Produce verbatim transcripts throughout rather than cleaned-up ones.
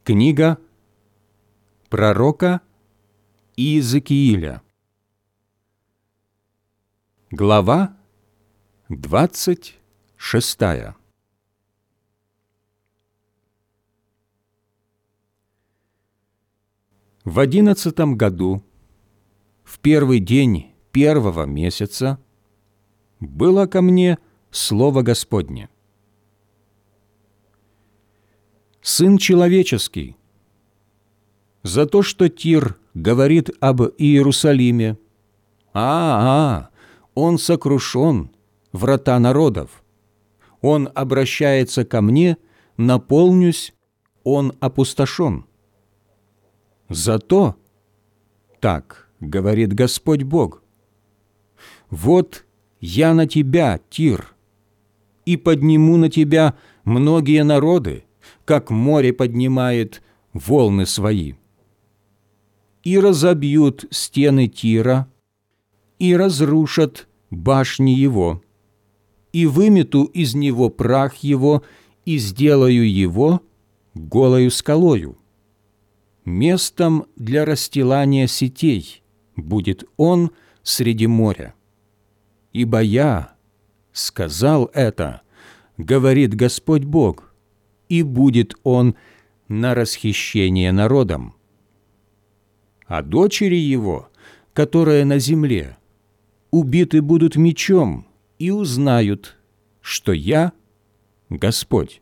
Книга пророка Иезекииля, глава двадцать шестая. В одиннадцатом году, в первый день первого месяца, было ко мне слово Господне: «Сын человеческий, за то, что Тир говорит об Иерусалиме, а, а, он сокрушен, врата народов, он обращается ко мне, наполнюсь, он опустошен. Зато, так говорит Господь Бог, вот я на тебя, Тир, и подниму на тебя многие народы, как море поднимает волны свои, и разобьют стены Тира, и разрушат башни его, и вымету из него прах его, и сделаю его голою скалою. Местом для расстилания сетей будет он среди моря. Ибо я сказал это, говорит Господь Бог, и будет он на расхищение народом. А дочери его, которые на земле, убиты будут мечом, и узнают, что я Господь.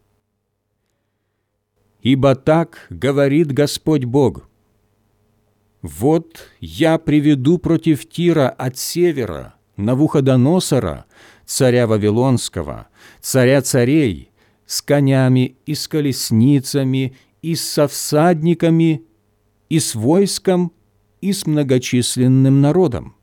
Ибо так говорит Господь Бог: вот я приведу против Тира от севера Навуходоносора, царя Вавилонского, царя царей, с конями и с колесницами, и со всадниками, и с войском, и с многочисленным народом.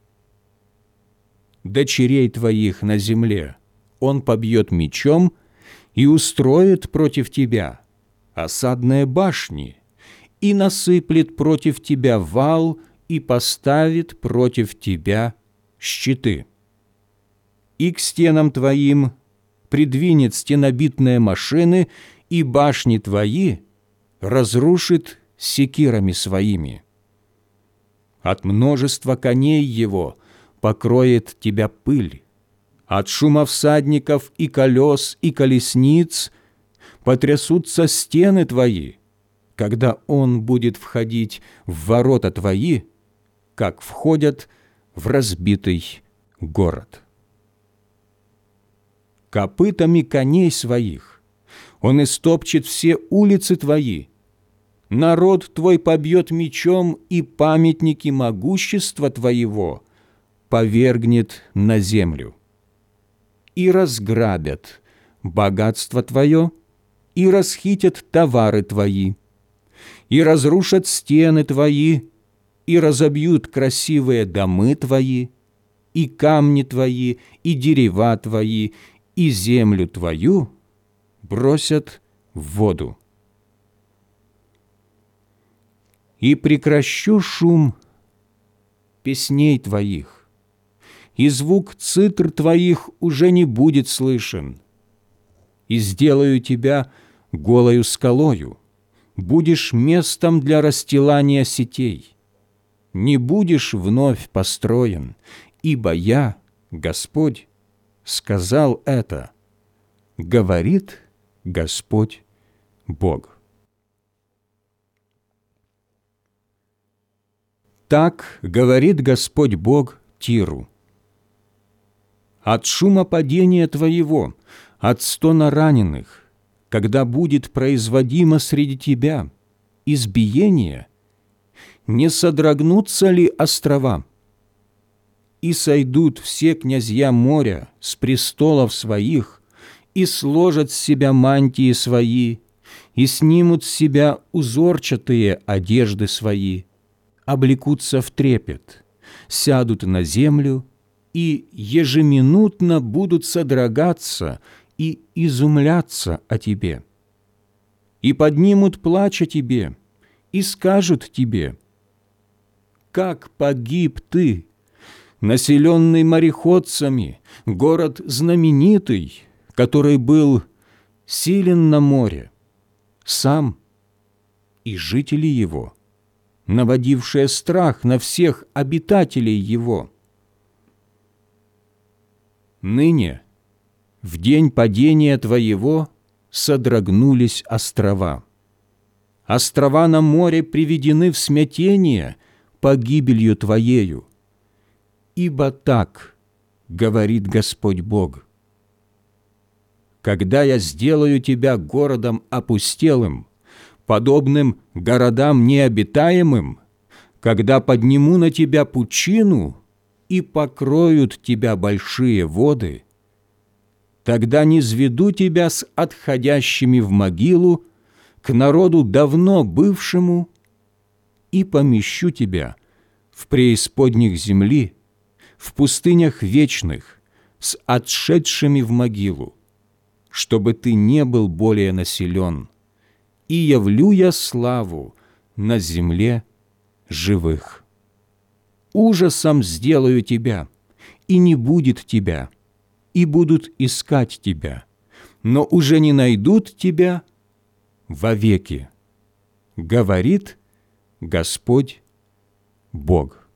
Дочерей твоих на земле он побьет мечом и устроит против тебя осадные башни, и насыплет против тебя вал, и поставит против тебя щиты. И к стенам твоим придвинет стенобитные машины, и башни твои разрушит секирами своими. От множества коней его покроет тебя пыль, от шума всадников и колес и колесниц потрясутся стены твои, когда он будет входить в ворота твои, как входят в разбитый город. Копытами коней своих он истопчет все улицы твои, народ твой побьет мечом, и памятники могущества твоего повергнет на землю. И разграбят богатство твое, и расхитят товары твои, и разрушат стены твои, и разобьют красивые домы твои, и камни твои, и дерева твои, и землю твою бросят в воду. И прекращу шум песней твоих, и звук цитр твоих уже не будет слышен, и сделаю тебя голою скалою, будешь местом для расстилания сетей, не будешь вновь построен, ибо я, Господь, сказал это, говорит Господь Бог». Так говорит Господь Бог Тиру: «От шума падения твоего, от стона раненых, когда будет производимо среди тебя избиение, не содрогнутся ли острова? И сойдут все князья моря с престолов своих, и сложат с себя мантии свои, и снимут с себя узорчатые одежды свои, облекутся в трепет, сядут на землю и ежеминутно будут содрогаться и изумляться о тебе. И поднимут плач о тебе, и скажут тебе: как погиб ты, населенный мореходцами, город знаменитый, который был силен на море, сам и жители его, наводившее страх на всех обитателей его. Ныне, в день падения твоего, содрогнулись острова. Острова на море приведены в смятение погибелью твоею. Ибо так говорит Господь Бог: когда я сделаю тебя городом опустелым, подобным городам необитаемым, когда подниму на тебя пучину и покроют тебя большие воды, тогда низведу тебя с отходящими в могилу к народу давно бывшему и помещу тебя в преисподних земли, в пустынях вечных, с отшедшими в могилу, чтобы ты не был более населен, и явлю я славу на земле живых. Ужасом сделаю тебя, и не будет тебя, и будут искать тебя, но уже не найдут тебя вовеки, говорит Господь Бог».